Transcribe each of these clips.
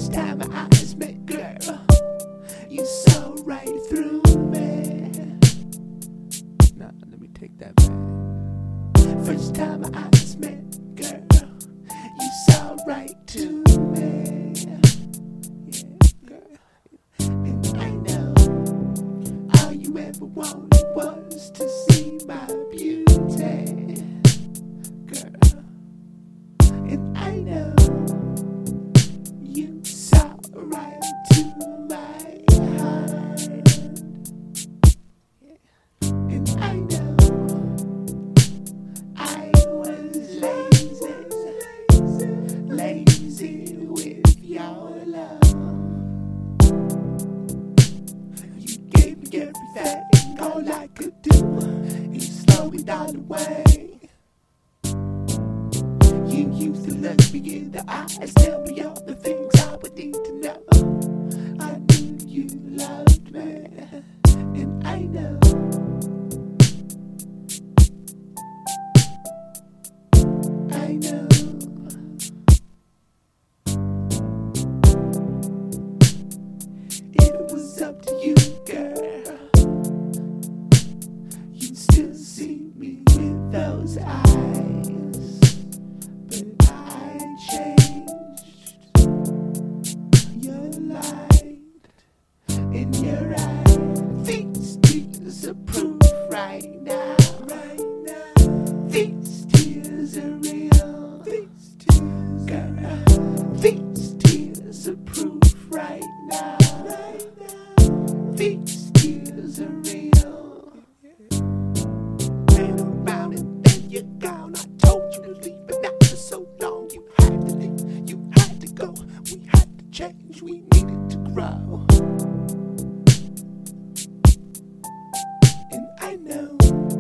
First time our eyes met, girl, you saw right through me. Nah, let me take that back. First time our eyes met, girl, you saw right to me. Yeah, girl. And I know all you ever wanted was to see my beauty, girl. And I know you saw right to my heart. Yeah. And I know I was lazy with your love. You gave me everything, all I could do is slow it down away. You used to look me in the eyes, tell me all the things I would need to know. I knew you loved me, and I know. I know. If it was up to you, girl, you'd still see me with those eyes. But I changed. Your light in your eye. These tears are proof right now. These tears are real. These tears, girl. These tears are proof right now. These tears are real. Been around and then you're gone. I told you to leave, but not for so long. You had to leave, you had to go. We had to change, we needed to grow. And I know.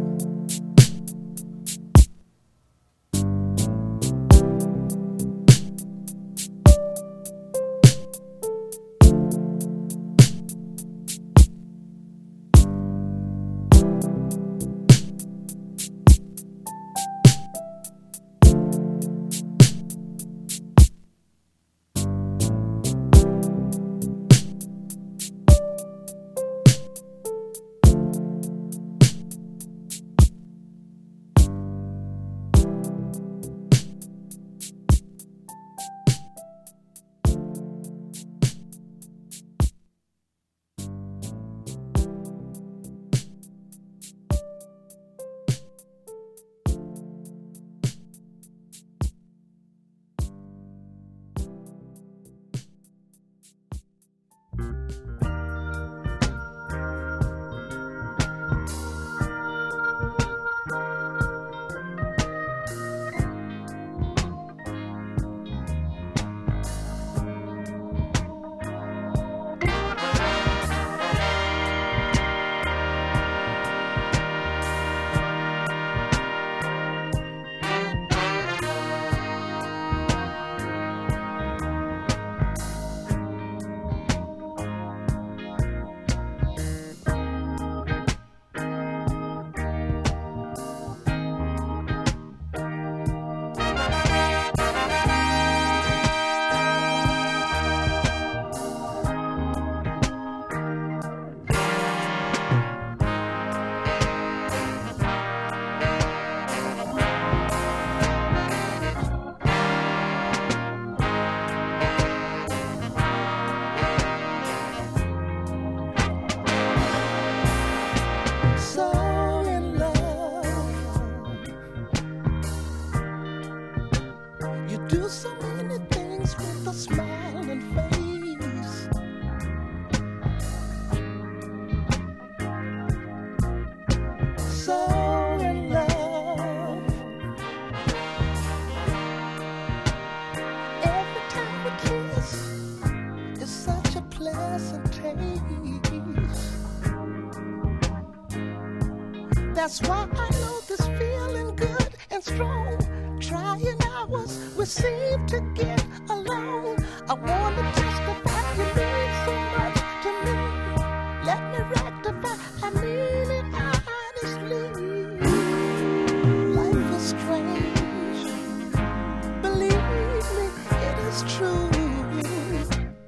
Do so many things with a smiling face. So in love. Every time we kiss, it's such a pleasant taste. That's why I know this feeling good and strong. Trying hours, we seem to get along. I want to testify you mean so much to me. Let me rectify, I mean it honestly. Life is strange. Believe me, it is true.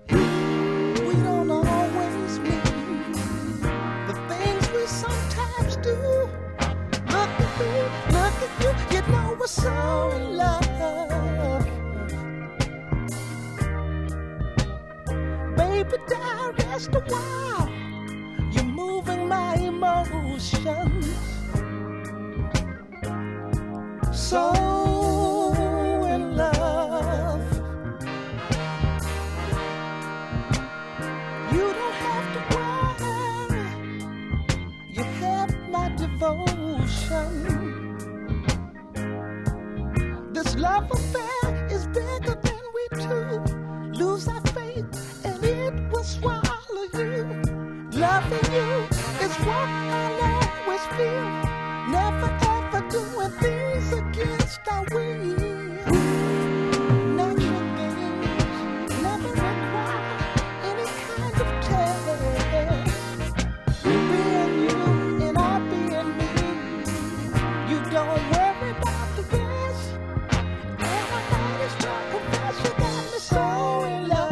love affair is bigger than we two. Lose our faith and it will swallow you. Loving you is what I'll always feel. Never ever doing things against our will. Natural things never require any kind of test. Being you and I being me, you don't worry about the rest. Everybody's trying to confess you got me so in love.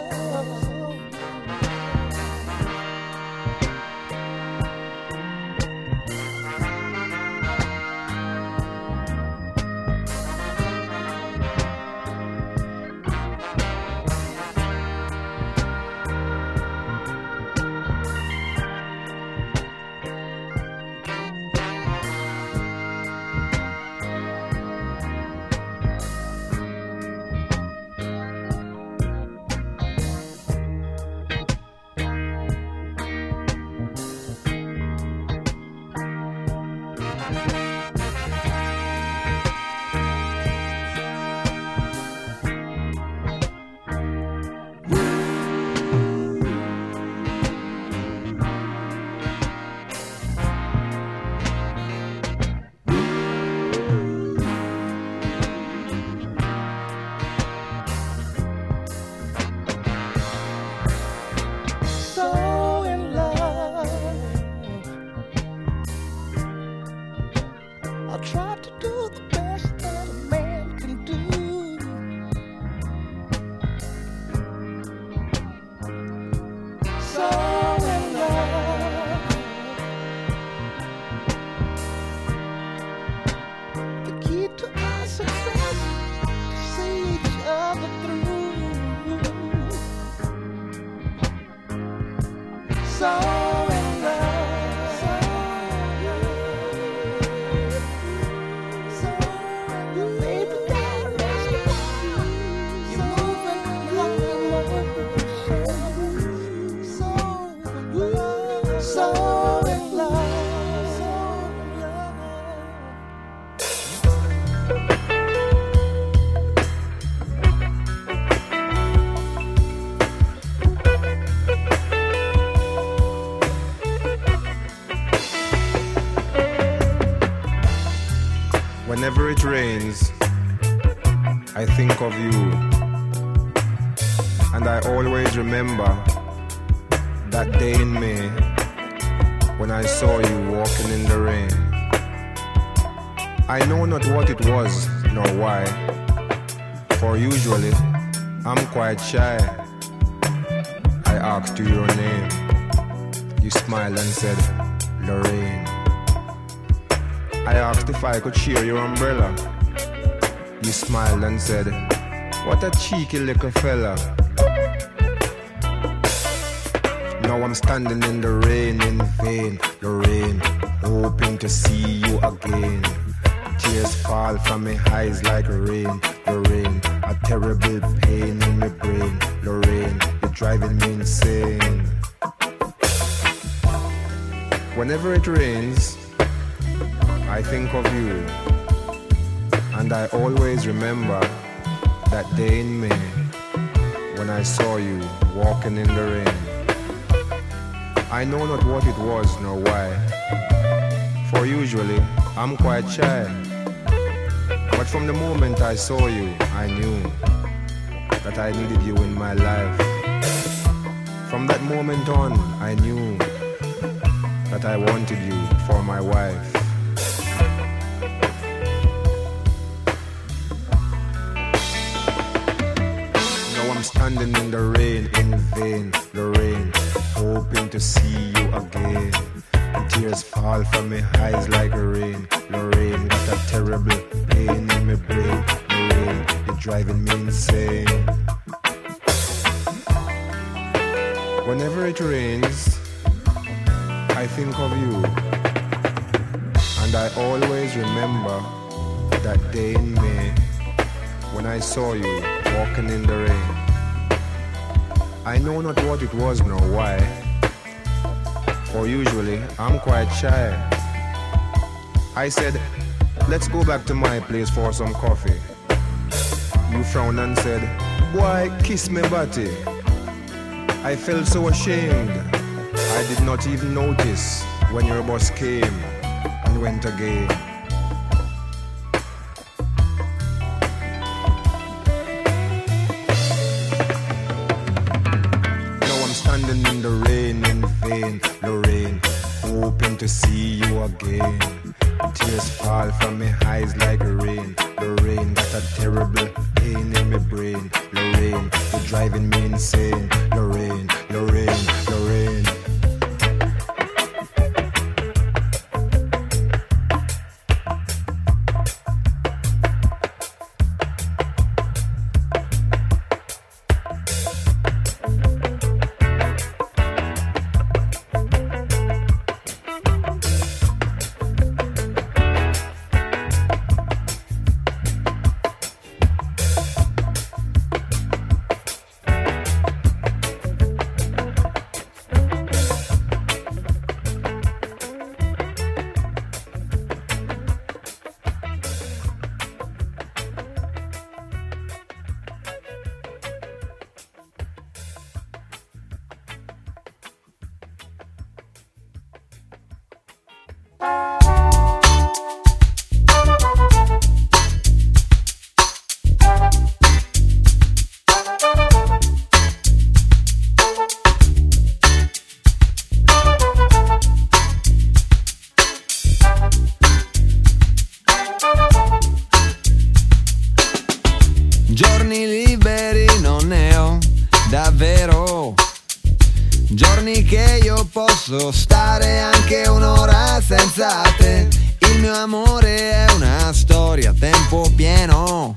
Whenever it rains, I think of you, and I always remember that day in May when I saw you walking in the rain. I know not what it was nor why, for usually I'm quite shy. I asked you your name, you smiled and said, Lorraine. I asked if I could share your umbrella. You smiled and said, what a cheeky little fella. Now I'm standing in the rain in vain, Lorraine, hoping to see you again. Tears fall from my eyes like rain, Lorraine, a terrible pain in my brain, Lorraine, you're driving me insane. Whenever it rains, I think of you, and I always remember that day in May when I saw you walking in the rain. I know not what it was nor why, for usually I'm quite shy. But from the moment I saw you, I knew that I needed you in my life. From that moment on, I knew that I wanted you for my wife. Standing in the rain in vain, Lorraine, hoping to see you again. And tears fall from my eyes like rain, Lorraine, got a terrible pain in my brain, Lorraine, you're driving me insane. Whenever it rains, I think of you, and I always remember that day in May when I saw you walking in the rain. I know not what it was nor why, for usually I'm quite shy. I said, let's go back to my place for some coffee. You frowned and said, "Boy, kiss me body." I felt so ashamed. I did not even notice when your boss came and went again. Now I'm standing in the rain in vain, Lorraine, hoping to see you again. Tears fall from my eyes like rain. Lorraine, got a terrible pain in my brain. Lorraine, you're driving me insane. Lorraine, Lorraine, Lorraine. Giorni liberi non ne ho davvero, giorni che io posso stare anche un'ora senza te. Il mio amore è una storia a tempo pieno,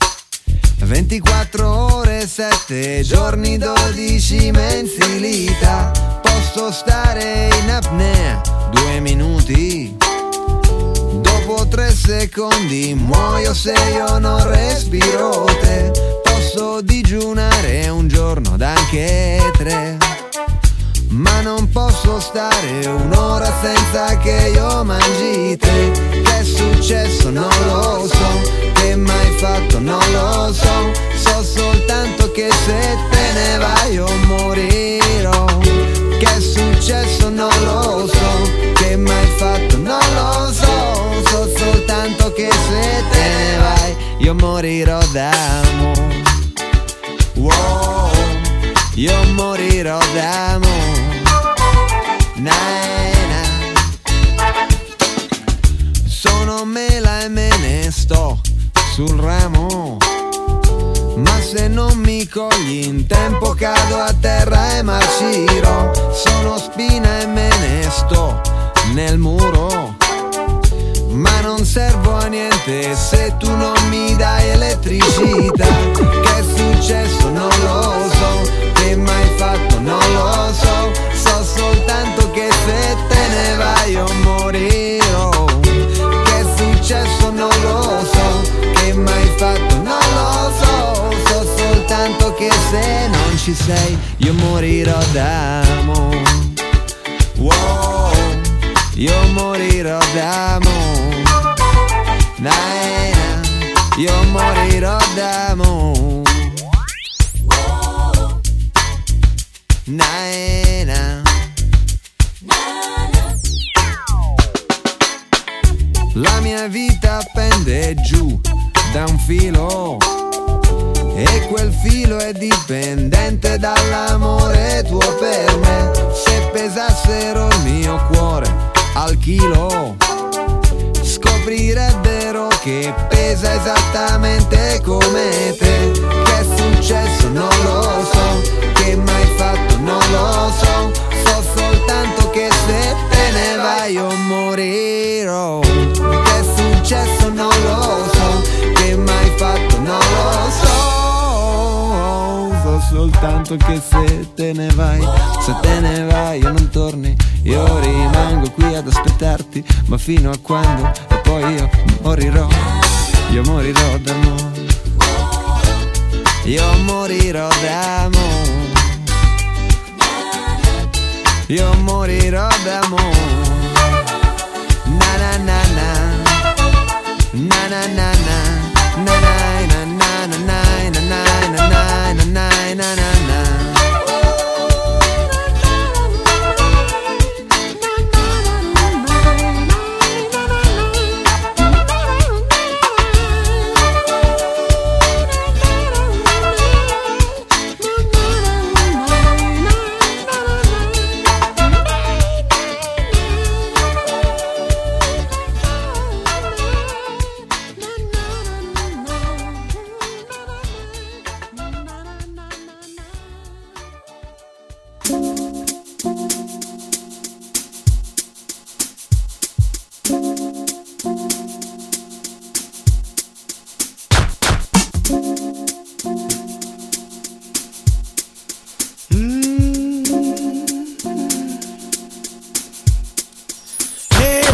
24 ore, 7 giorni, 12 mensilità. Posso stare in apnea 2 minuti, dopo 3 secondi muoio se io non respiro te. Posso digiunare un giorno ed anche 3, ma non posso stare un'ora senza che io mangi te. Che è successo non lo so, che m'hai fatto non lo so. So soltanto che se te ne vai io morirò. Che è successo non lo so, che m'hai fatto non lo so. So soltanto che se te ne vai io morirò d'amore. Wow, io morirò d'amore. Naina. Sono mela e me ne sto sul ramo, ma se non mi cogli in tempo cado a terra e marcirò. Sono spina e me ne sto nel muro, ma non servo a niente se tu non mi dai elettricità. Che è successo non lo so, che m'hai fatto non lo so. So soltanto che se te ne vai io morirò. Che è successo non lo so, che m'hai fatto non lo so. So soltanto che se non ci sei io morirò d'amore. Wow, io morirò d'amore. Naina, io morirò d'amore. Naina. La mia vita pende giù da un filo, e quel filo è dipendente dall'amore tuo per me. Se pesassero il mio cuore al chilo, scoprirebbero che pesa esattamente come te. Che è successo non lo so, che m'hai fatto non lo so. So soltanto che se te ne vai io morirò. Che è successo non lo so, che m'hai fatto non lo so. So soltanto che se te ne vai, se te ne vai io non torni. Io rimango qui ad aspettarti, ma fino a quando? E poi io morirò. Io morirò d'amore. Io morirò d'amore. Io morirò d'amore. Na na na na. Na na na na. Na na na na na na na.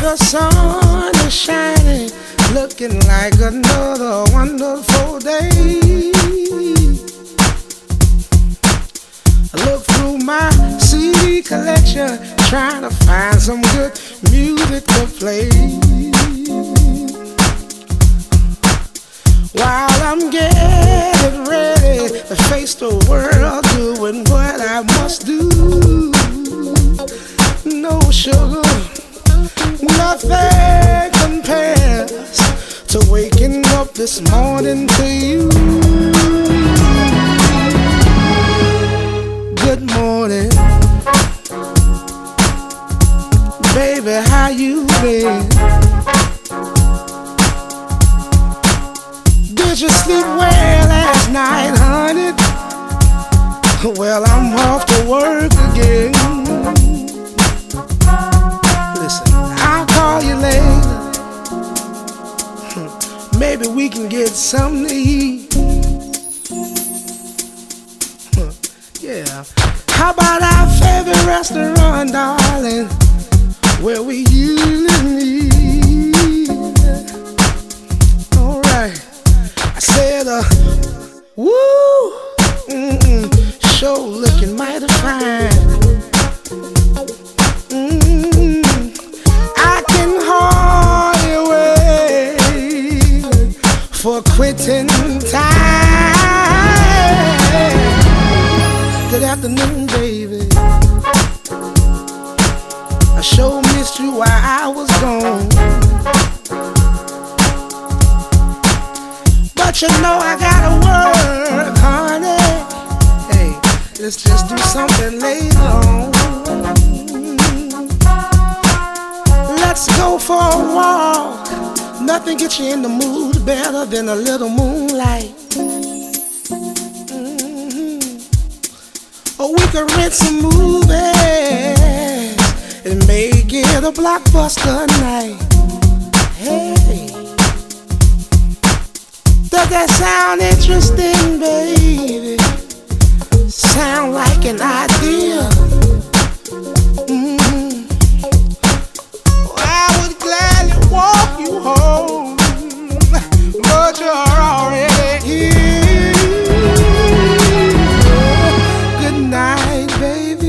The sun is shining, looking like another wonderful day. I look through my CD collection, trying to find some good music to play. While I'm getting ready to face the world, doing what I must do. No sugar, nothing compares to waking up this morning to you. Good morning, baby, how you been? Did you sleep well last night, honey? Well, I'm off to work again. Listen, I'll call you later. Maybe we can get something to eat. Yeah. How about our favorite restaurant, darling, where we usually meet? All right. I said, woo, show looking mighty fine. I can hardly wait for quitting time. Good afternoon, baby. I sure missed you while I was gone. But you know I gotta work, honey. Hey, let's just do something later on. Let's go for a walk. Nothing gets you in the mood better than a little moonlight. Or we can rent some movies and make it a blockbuster night. Hey, does that sound interesting, baby? Sound like an idea? I would gladly walk you home, but you're already here. Good night, baby.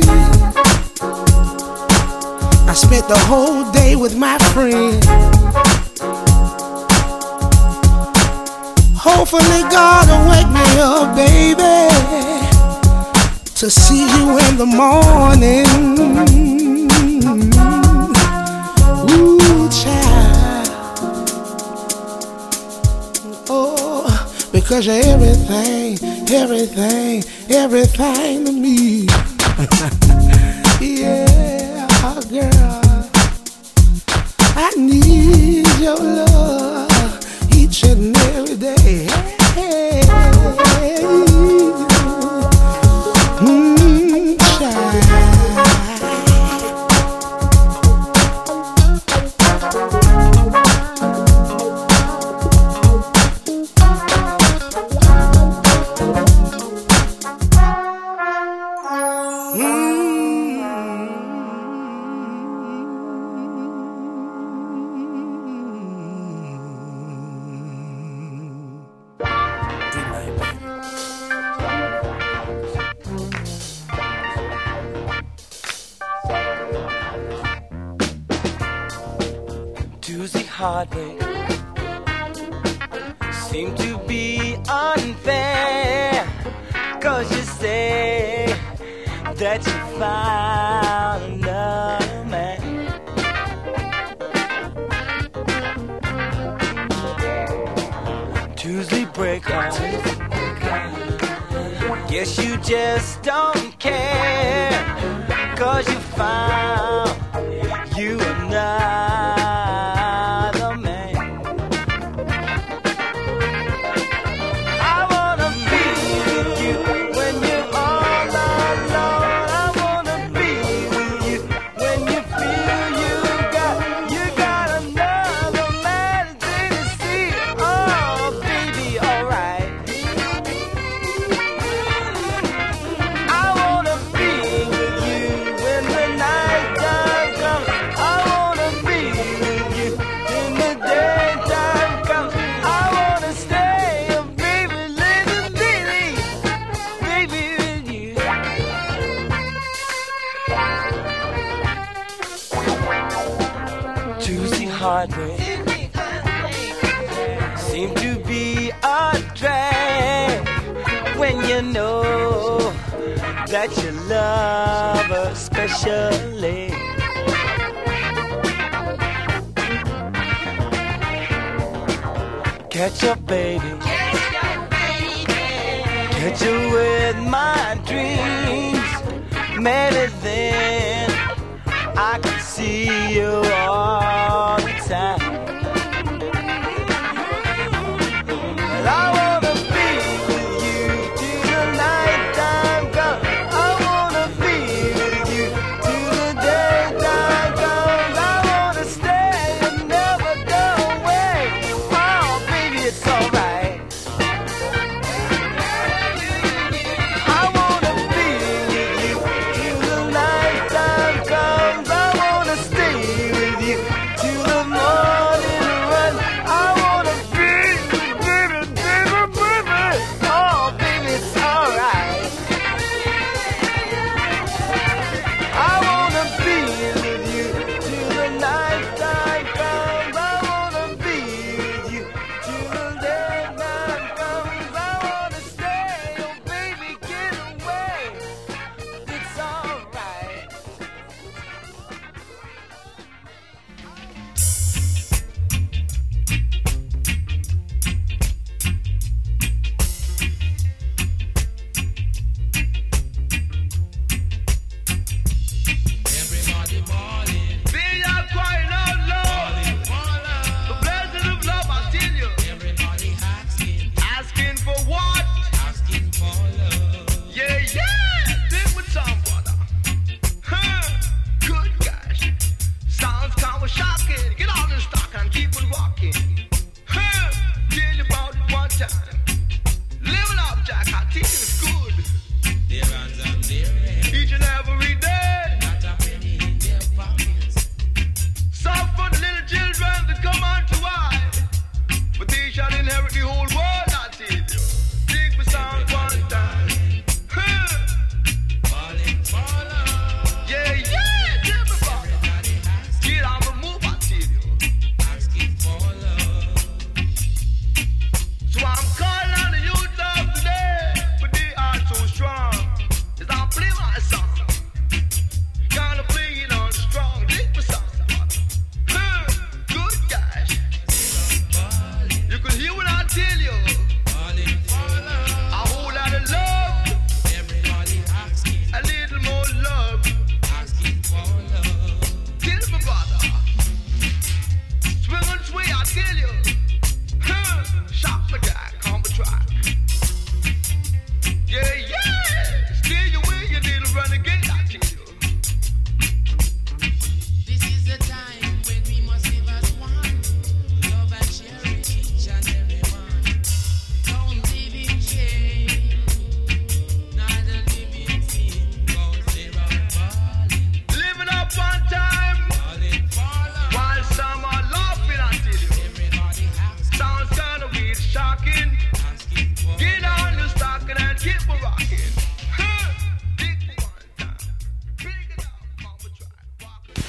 I spent the whole day with my friend. Hopefully God will wake me up, baby, to see you in the morning. Ooh, child. Oh, because you're everything, everything, everything to me. Yeah, girl, I need your love each and every day. Heartbreak seem to be unfair, 'cause you say that you found another man. Tuesday break heart, guess you just don't care, 'cause you found you another. Night heartbreak seem to be a drag when you know that you love her especially. Catch up, baby. Catch you with my dreams. Maybe then I can see you all the time. And I wanna be with you till the nighttime comes. I wanna be with you till the daytime comes. I wanna stay and never go away. Oh, baby, it's alright. I wanna be with you till the nighttime comes. I wanna stay with you till the morning run. I wanna be, baby, baby, baby. Oh, baby, it's alright. I wanna be with you till the nighttime comes. I wanna be with you till the daytime comes. I wanna stay, oh baby, get away. It's alright. Be out crying out loud. The blessing of love, I tell you. Asking for what? Yeah, yeah. Think with some brother. Huh. Good gosh. Sounds kind of shocking. Get on the stock and keep it walking. Huh. Tell you about it one time. Living up, Jack. I tell you it's good. Each and every day. Some for the little children that come unto I, but they shall inherit the whole world, I tell you. Dig me sound one time. Huh. Yeah, yeah, tell me about it. Get on the move, I tell you. So I'm calling on the youth of today, but they are so strong. As I play my song, gonna play it on strong. Dig me sound. Good gosh. You could hear what I tell you. A whole lot of love. A little more love. Tell me, brother. Swing and sway, I tell you. Shop my guy, come and try. Yeah, yeah. Stay away, you little renegade, I tell you. This is the time when we must live as one. Love and share each and every one. Don't live in shame, neither live in sin. Cause they're all falling, Living up one time. While some are laughing, I tell you. everybody asking, Sounds kinda weird, shocking. asking for Get on your stocking and keep a rocking. Huh. Dig for one time. Bring it up, mama, try. Walk it.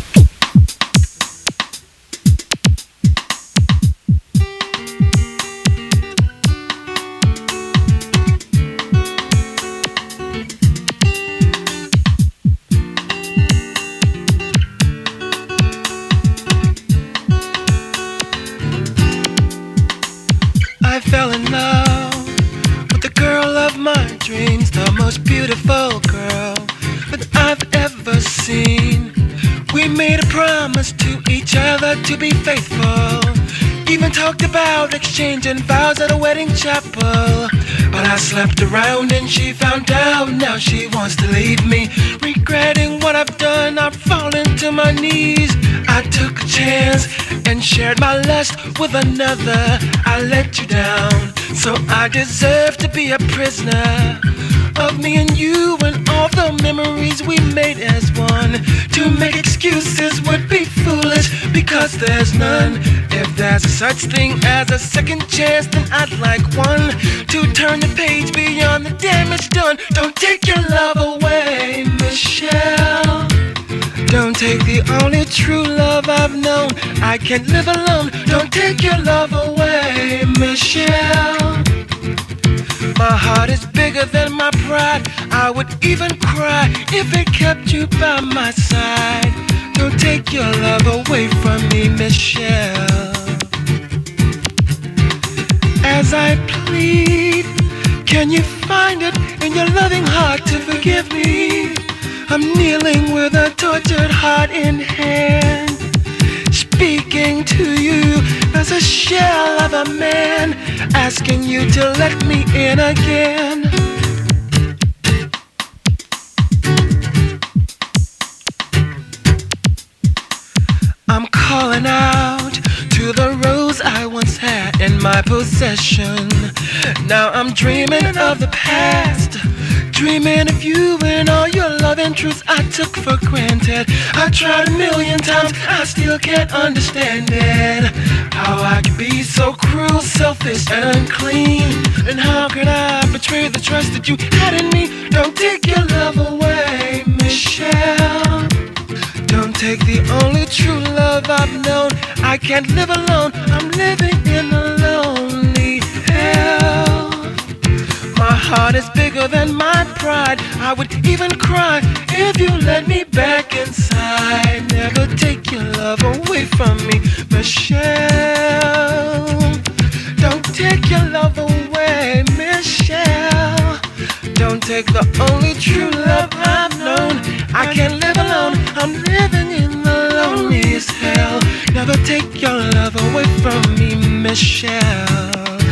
I fell in love with the girl of my dreams, the most beautiful girl that I've ever seen. We made a promise to each other to be faithful. Even talked about exchanging vows at a wedding chapel. But I slept around and she found out. Now she wants to leave me. Regretting what I've done, I've fallen to my knees. I took a chance and shared my lust with another. I let you down, so I deserve to be a prisoner of me and you and all the memories we made as one. To make excuses would be foolish, because there's none. If there's a such thing as a second chance, then I'd like one. To turn the page beyond the damage done. Don't take your love away, Michelle. Don't take the only true love I've known. I can't live alone. Don't take your love away, Michelle. My heart is bigger than my pride. I would even cry if it kept you by my side. Don't take your love away from me, Michelle. As I plead, can you find it in your loving heart to forgive me? I'm kneeling with a tortured heart in hand, speaking to you as a shell of a man, asking you to let me in again. I'm calling out to the rose I once had in my possession. Now I'm dreaming of the past, dreaming of you and all your love and truth I took for granted. I tried a million times, I still can't understand it. How I could be so cruel, selfish and unclean. And how could I betray the trust that you had in me? Don't take your love away, Michelle. Don't take the only true love I've known. I can't live alone, I'm living in a lonely hell. My heart is bigger than my pride. I would even cry if you let me back inside. Never take your love away from me, Michelle. Don't take your love away, Michelle. Don't take the only true love I've known. I can't live alone, I'm living in the loneliest hell. Never take your love away from me, Michelle.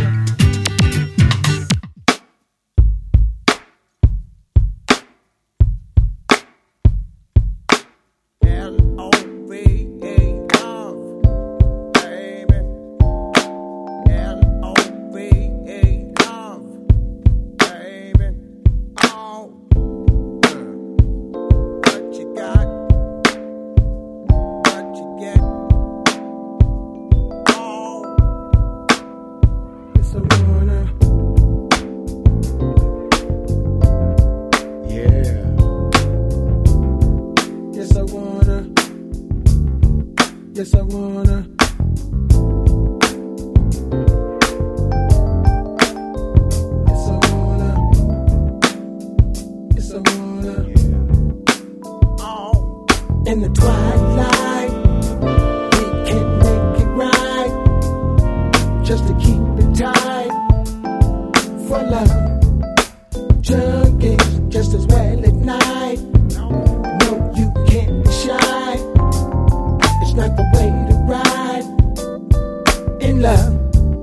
In the twilight, we can make it right, just to keep it tight. For love, junkies just as well at night. No, you can't be shy. It's not the way to ride in love.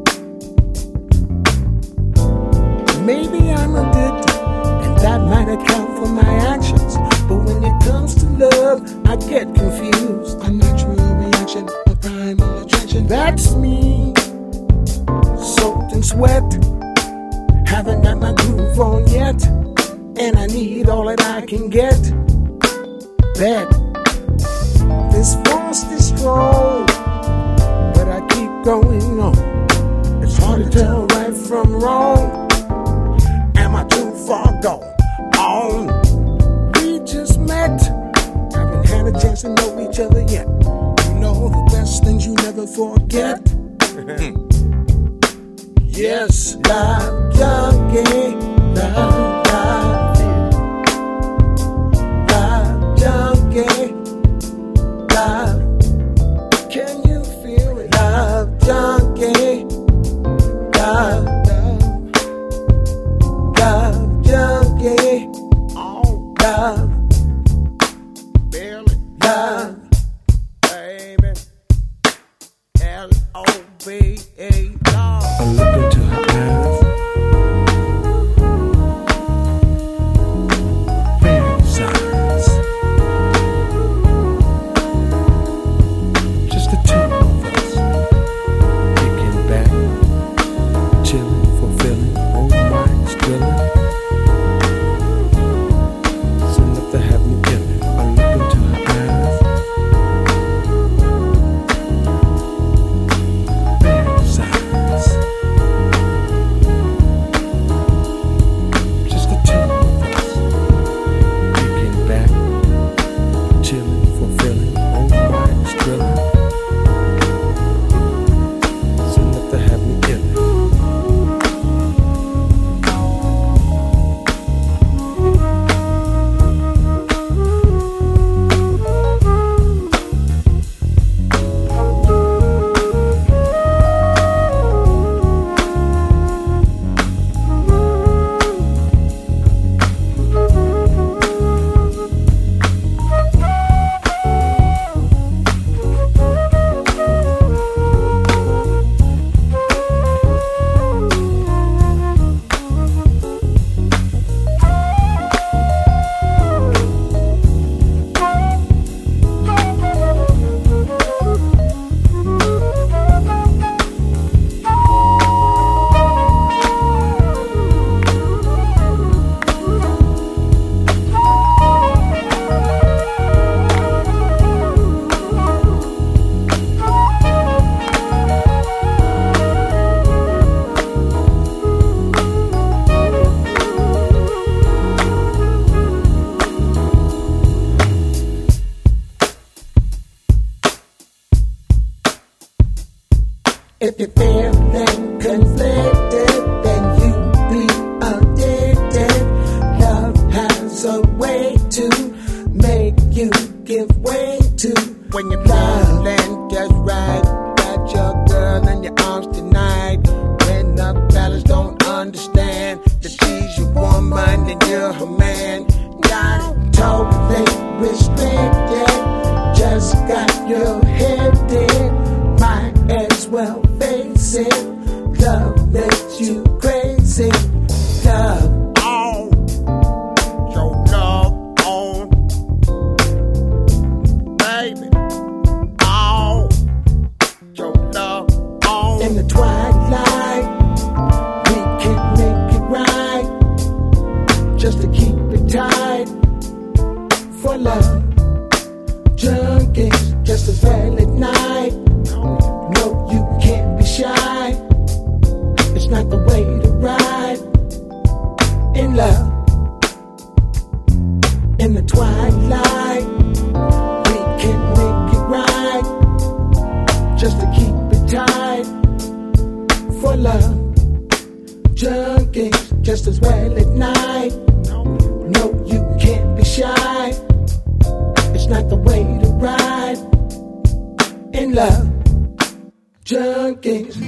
Maybe I'm addicted, and that might account for my actions. But when it comes to love, I get confused. A natural reaction, a primal attraction. That's me, soaked in sweat. Haven't got my groove on yet, and I need all that I can get. Bet this force is strong, but I keep going on. It's hard to tell right from wrong. Am I too far gone? We just met, haven't had a chance to know each other yet. You know the best things you never forget. Yes, love junkie, love junkie, love. Can you feel it? Love junkie, love junkie, love, barely love, baby, L-O-V-E, love. I look into her eyes, fantasize, just the two of us, kicking back, chilling, fulfilling, old minds drilling. Fantasize. If you're feeling conflicted, then you be addicted. Love has a way to make you give way to. When you're feeling just right, got your girl in your arms tonight. When the fellas don't understand that she's your woman and you're her man. Not totally restricted, just got your head in. Might as well face it. Love makes you crazy. Love on, your love on, baby. On, your love on. In the twilight, we can make it right, just to keep it tight. For love, junkies, just as well at night. No, you can't be shy. It's not the way to ride. In love, in the twilight, we can make it right, just to keep it tight. For love, junkies, just as well at night. No, you can't be shy. It's not the way to ride. In love, junkies.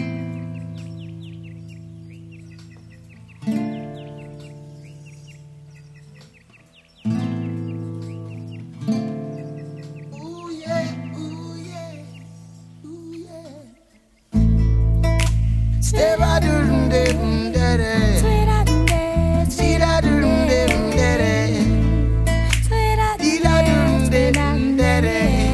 Ooh yeah, ooh yeah, ooh yeah. Stay by doodle dee daddy. Sweet I do that. Sweet I do daddy. Sweet I do daddy.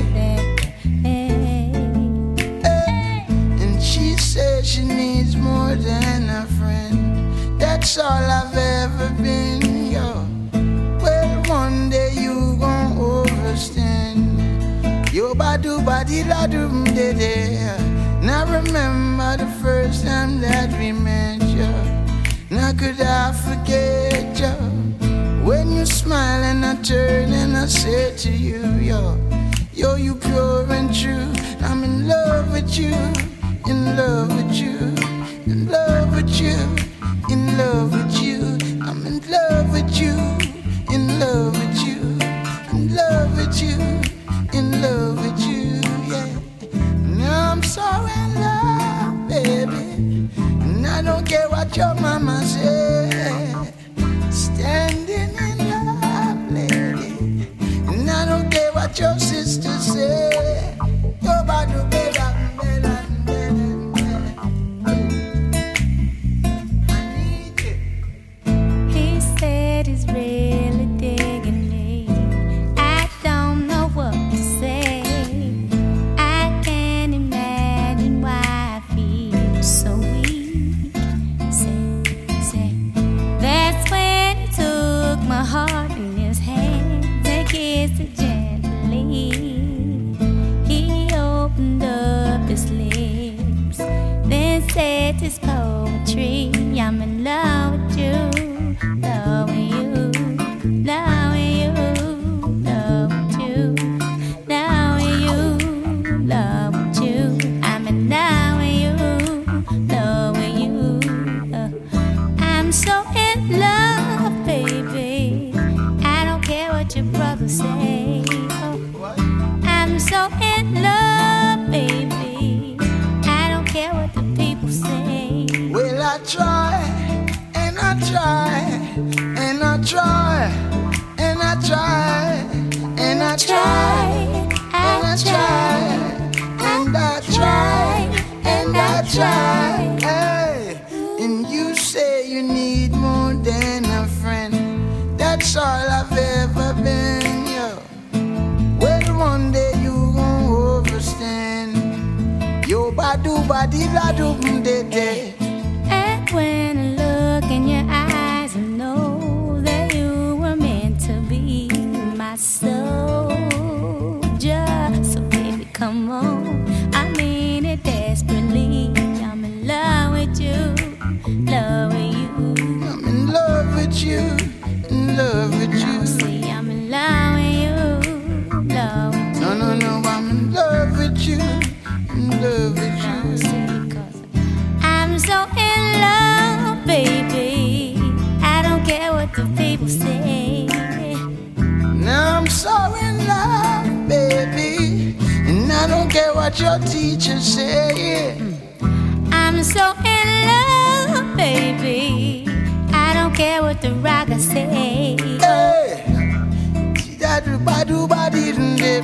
And she said she needs more than a friend. That's all I've ever been, yo. Well, one day you gon' overstand. Yo, ba-do, ba-dee-da-do, de-de. Now remember the first time that we met, yo. Now could I forget, yo? When you smile and I turn and I say to you, yo, yo, you pure and true. I'm in love with you, in love with you, in love with you, in love with you. I'm in love with you, in love with you, in love with you, in love with you, yeah. Now I'm so in love, baby, and I don't care what your mama said. Standing in love, lady, and I don't care what your sister said. Go by the better, better, better, I need you. He said he's really digging me. I don't know what to say. I can't imagine why I feel so weak. Say, that's when he took my heart in his hands and kissed it gently. He opened up his lips, then said his poetry. I'm in love with you, love with you, love with you, love with you, love with you, love with you. I'm in love with you, love with you. I'm so in love, baby. I don't care what your brothers say. Oh, I'm so in love, baby. I don't care what the people say. Well, I try, and I try, and I try, and I try, and I try, and I try, and I try, and I try. Hey, and you say you need more than a friend. That's all I've ever been, yo. Well, one day you gon' overstand. Yo, ba-do, ba-dee-da-do, de-de. And when I look in your eyes, I know that you were meant to be my soldier. So baby, come on, I mean it desperately. I'm in love with you, love with you. I'm in love with you, in love with you. See, I'm in love with you, love with you. No, I'm in love with you, in love with you. See, 'cause care what your teacher say. I'm so in love, baby. I don't care what the rocker say. Hey, da do ba do ba dee de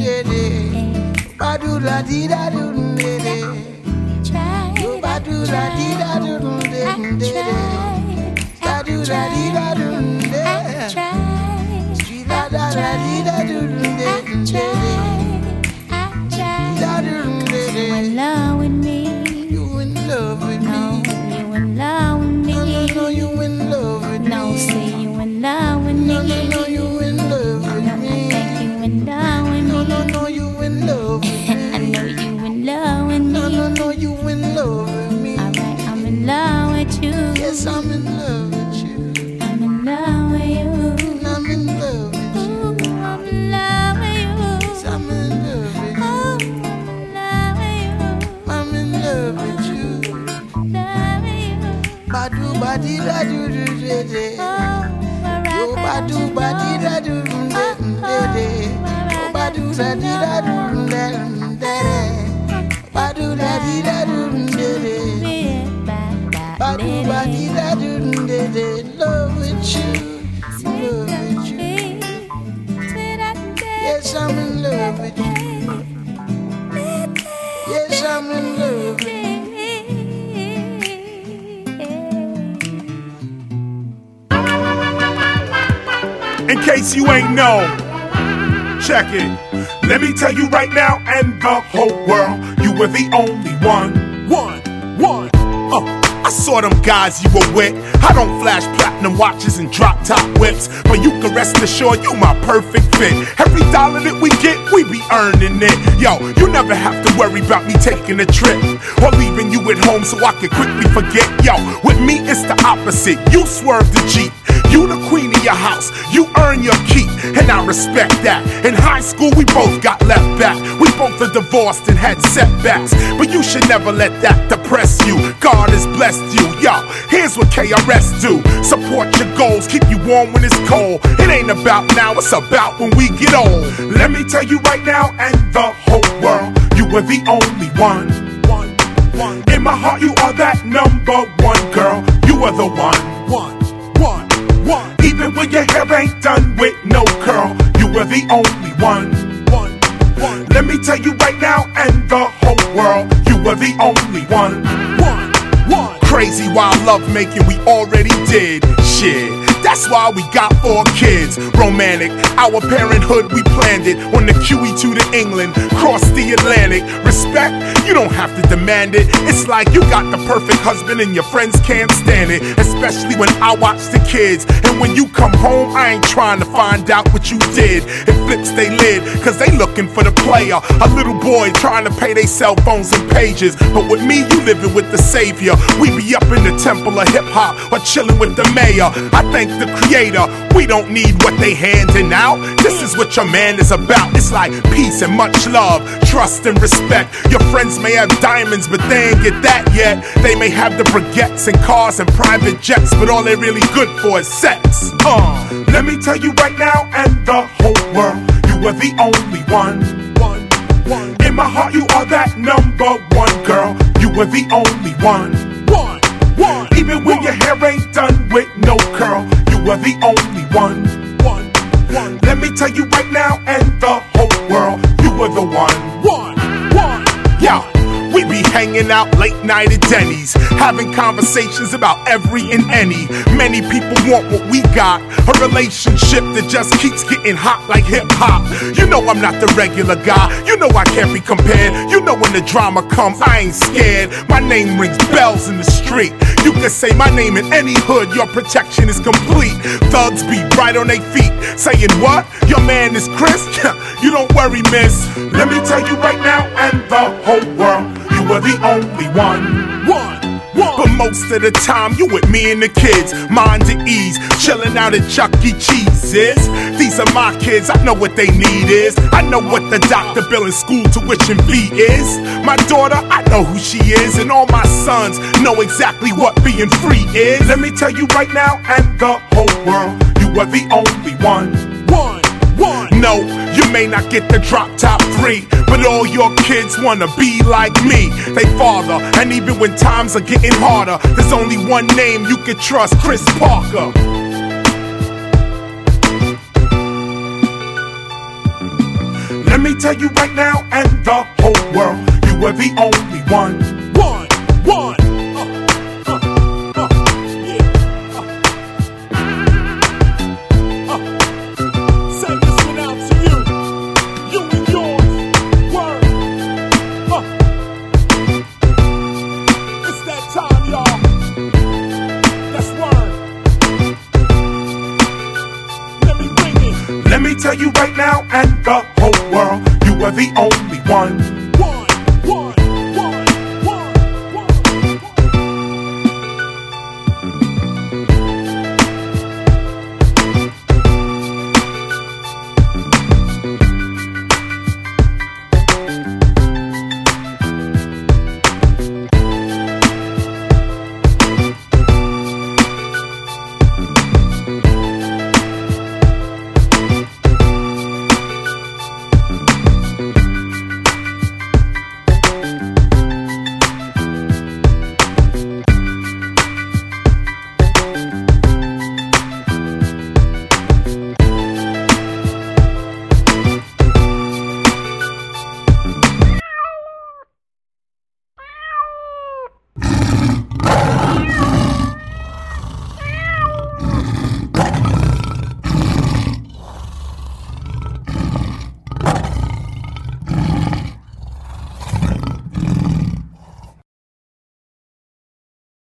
ba do la dee da do de do ba do la dee da do de da do la dee da do de da da la dee da do de da do de. You in love with me? You in love with me? No, you in love with me? No, you in love with me? No, say you in love with me? No, you in love with me? I think you in love with me? No, you in love with me? I know you in love with me? No, you in love with me? Alright, I'm in love with you. Yes, I'm in love with you. I'm in love with you. I'm in love with you. Ooh, I'm in love with you. Yes, I'm in love with you. Oh, I'm in love with you. I'm in love with you. Love with you. Badu badi da do do de de. Yo badu badi da do do de de. Yo badu da di da do de de. Badu da di da do de de. Badu badi da do de de. Love with you. Love with you. Yes, I'm in love with you. Yes, I'm in love with you. In case you ain't know, check it. Let me tell you right now and the whole world, you were the only one. I saw them guys you were with. I don't flash platinum watches and drop top whips, but you can rest assured you my perfect fit. Every dollar that we get, we be earning it. Yo, you never have to worry about me taking a trip or leaving you at home so I can quickly forget. Yo, with me it's the opposite. You swerve the Jeep. You the queen of your house, you earn your keep, and I respect that. In high school we both got left back. We both are divorced and had setbacks, but you should never let that depress you. God has blessed you. Yo, here's what KRS do. Support your goals, keep you warm when it's cold. It ain't about now, it's about when we get old. Let me tell you right now and the whole world, you were the only one. In my heart you are that number one, girl. You are the one. Even when your hair ain't done with no curl, you were the only one. Let me tell you right now and the whole world, you were the only one. Crazy wild love making we already did. Shit, that's why we got 4 kids. Romantic, our parenthood, we planned it. On the QE2 to England, cross the Atlantic. Respect, you don't have to demand it. It's like you got the perfect husband and your friends can't stand it. Especially when I watch the kids. And when you come home, I ain't trying to find out what you did. It flips they lid, cause they looking for the player. A little boy trying to pay they cell phones and pages. But with me, you living with the savior. We be up in the temple of hip hop or chilling with the mayor. I thank the creator, we don't need what they handing out. This is what your man is about. It's like peace and much love, trust and respect. Your friends may have diamonds, but they ain't get that yet. They may have the baguettes and cars and private jets, but all they're really good for is sex. Let me tell you right now and the whole world, you were the only one. In my heart you are that number one, girl. You were the only one. Even when your hair ain't done with no curl, you were the only one. Let me tell you right now and the whole world, you were the one. Yo, we be hanging out late night at Denny's, having conversations about every and any. Many people want what we got, a relationship that just keeps getting hot like hip hop. You know I'm not the regular guy, you know I can't be compared. You know when the drama comes, I ain't scared. My name rings bells in the street. You can say my name in any hood, your protection is complete. Thugs be right on their feet, saying what? Your man is Chris? You don't worry, miss. Let me tell you right now and the whole world, you were the only one. But most of the time, you with me and the kids, mind at ease, chilling out at Chuck E. Cheese's. These are my kids, I know what they need is. I know what the doctor bill and school tuition fee is. My daughter, I know who she is, and all my sons know exactly what being free is. Let me tell you right now, and the whole world, you are the only one. No, you may not get the drop top 3, but all your kids wanna be like me, they father. And even when times are getting harder, there's only one name you can trust, Chris Parker. Let me tell you right now, and the whole world, you are the only one. One. Send this one out to you. You and yours. Word. It's that time, y'all. That's word. Let me bring it. Let me tell you right now, and the whole world, you are the only